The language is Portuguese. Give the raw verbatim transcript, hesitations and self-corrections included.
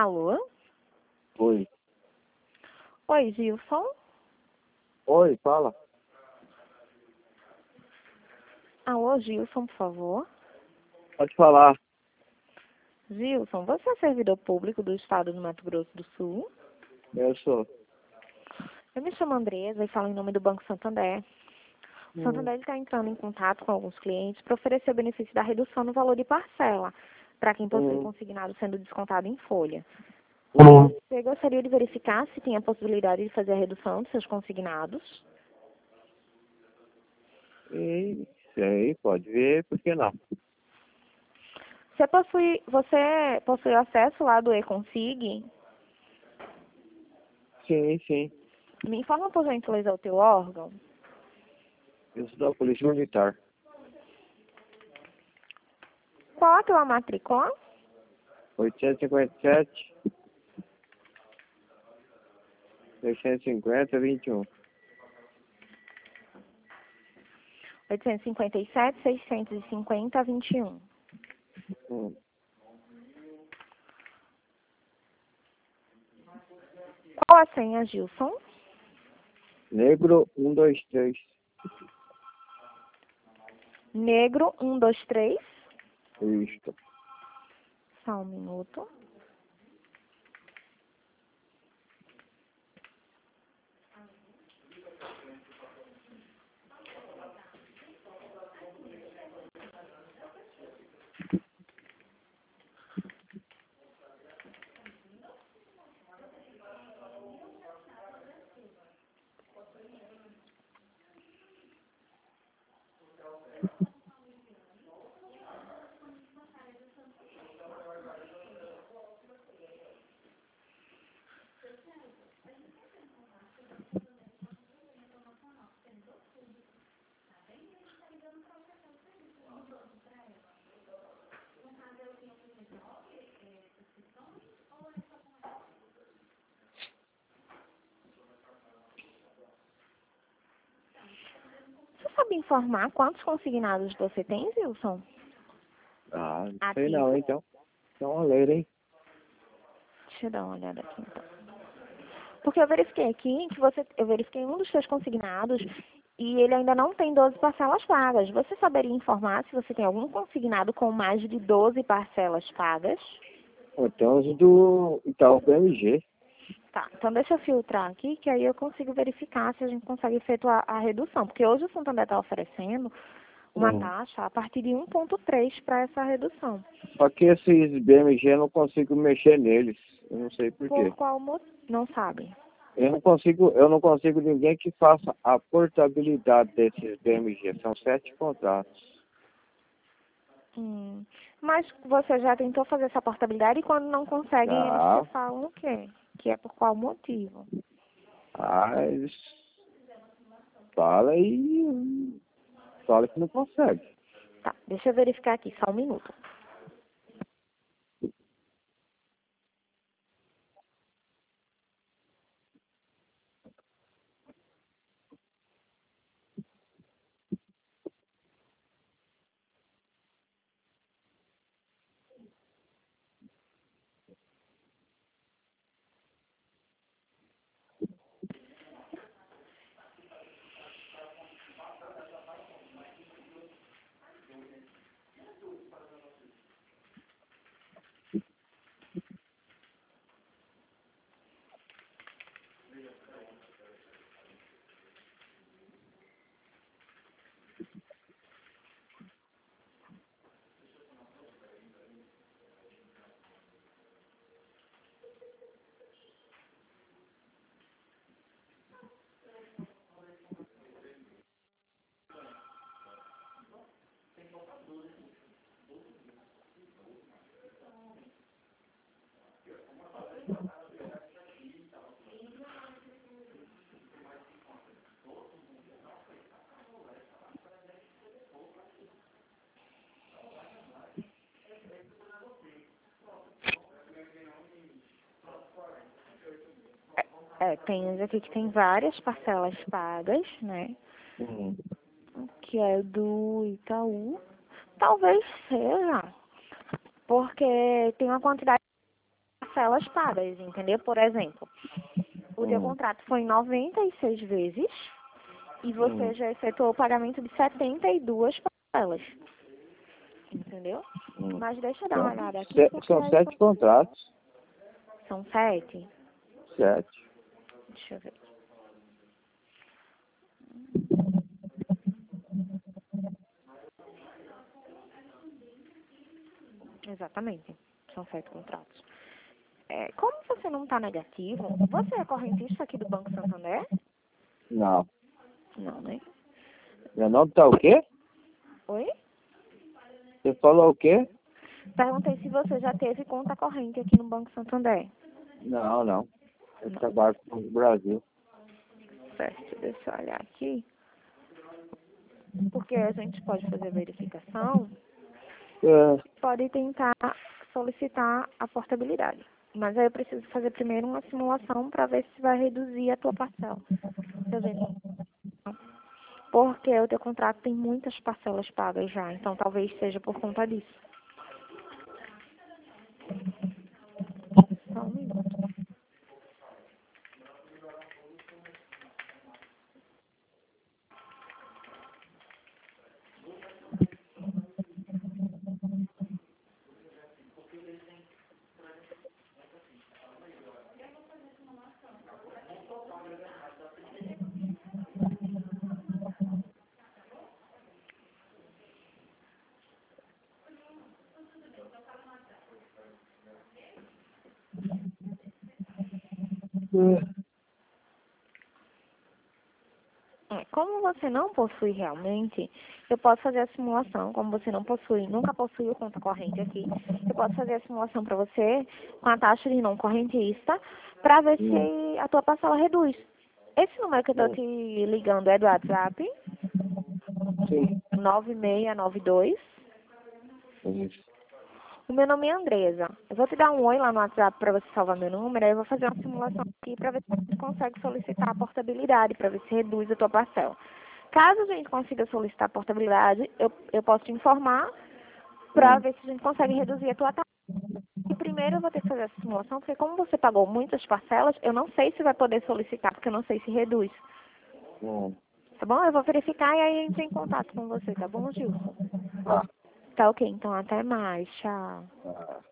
Alô? Oi. Oi, Gilson? Oi, fala. Alô, Gilson, por favor. Pode falar. Gilson, você é servidor público do Estado do Mato Grosso do Sul? Eu sou. Eu me chamo Andresa e falo em nome do Banco Santander. O Hum. Santander está entrando em contato com alguns clientes para oferecer o benefício da redução no valor de parcela para quem possui Hum. consignado sendo descontado em folha. Hum. Você gostaria de verificar se tem a possibilidade de fazer a redução dos seus consignados? E, sei, pode ver, por que não? Você possui, você possui acesso lá do E-Consig? Sim, sim. Me informa, por gentileza, o teu órgão. Eu sou da Polícia Militar. Qual a tua matrícula? oitocentos e cinquenta e sete, seiscentos e cinquenta, vinte e um. oitocentos e cinquenta e sete, seiscentos e cinquenta, vinte e um. Hum. Qual a senha, Gilson? Negro um dois três. Negro, um, dois, três. Isto. Só um minuto. Você sabe informar quantos consignados você tem, Gilson? Ah, não sei Ativo? não, então. Então, a ler, hein? Deixa eu dar uma olhada aqui, então. Porque eu verifiquei aqui que você... Eu verifiquei um dos seus consignados e ele ainda não tem doze parcelas pagas. Você saberia informar se você tem algum consignado com mais de doze parcelas pagas? Então, os do Itaú P M G. Tá, então deixa eu filtrar aqui, que aí eu consigo verificar se a gente consegue efetuar a redução. Porque hoje o Santander está oferecendo uma Hum. taxa a partir de um ponto três para essa redução. Só que esses B M G eu não consigo mexer neles. Eu não sei por Por quê. qual motivo? Não sabe. Eu não consigo, eu não consigo ninguém que faça a portabilidade desses B M G. São sete contratos. Hum. Mas você já tentou fazer essa portabilidade e quando não consegue, eles te Já. falam o quê? Que é por qual motivo? Ah, eles fala e fala que não consegue. Tá, deixa eu verificar aqui, só um minuto. É, tem uns aqui que tem várias parcelas pagas, né? Hum. Que é do Itaú. Talvez seja, porque tem uma quantidade parcelas pagas, entendeu? Por exemplo, o teu Hum. contrato foi em noventa e seis vezes e você Hum. já efetuou o pagamento de setenta e duas parcelas, entendeu? Hum. Mas deixa eu dar uma olhada aqui, Se- porque São aí sete contratos. são sete. Sete. Deixa eu ver. Exatamente, são sete contratos. É, como você não está negativo, você é correntista aqui do Banco Santander? Não. Não, né? Meu nome tá o quê? Oi? Você falou o quê? Perguntei se você já teve conta corrente aqui no Banco Santander. Não, não. Eu Não. trabalho com o Brasil. Certo, deixa eu olhar aqui. Porque a gente pode fazer verificação, É, pode tentar solicitar a portabilidade. Mas aí eu preciso fazer primeiro uma simulação para ver se vai reduzir a tua parcela. Deixa eu ver. Porque o teu contrato tem muitas parcelas pagas já, então talvez seja por conta disso. Só um minuto. é, É, como você não possui realmente, eu posso fazer a simulação. Como você não possui, nunca possuiu conta corrente aqui, eu posso fazer a simulação para você com a taxa de não correntista para ver hum, se a tua parcela reduz. Esse número que eu estou hum, te ligando é do WhatsApp, sim. nove seis nove dois. Isso. O meu nome é Andresa. Eu vou te dar um oi lá no WhatsApp para você salvar meu número, aí eu vou fazer uma simulação aqui para ver se você consegue solicitar a portabilidade, para ver se reduz a tua parcela. Caso a gente consiga solicitar a portabilidade, eu, eu posso te informar para Hum, ver se a gente consegue reduzir a tua taxa. E primeiro eu vou ter que fazer essa simulação, porque como você pagou muitas parcelas, eu não sei se vai poder solicitar, porque eu não sei se reduz. hum. Tá bom? Eu vou verificar e aí eu entro em contato com você, tá bom, Gilson? Tá. Tá ok, então até mais. Tchau. Ah.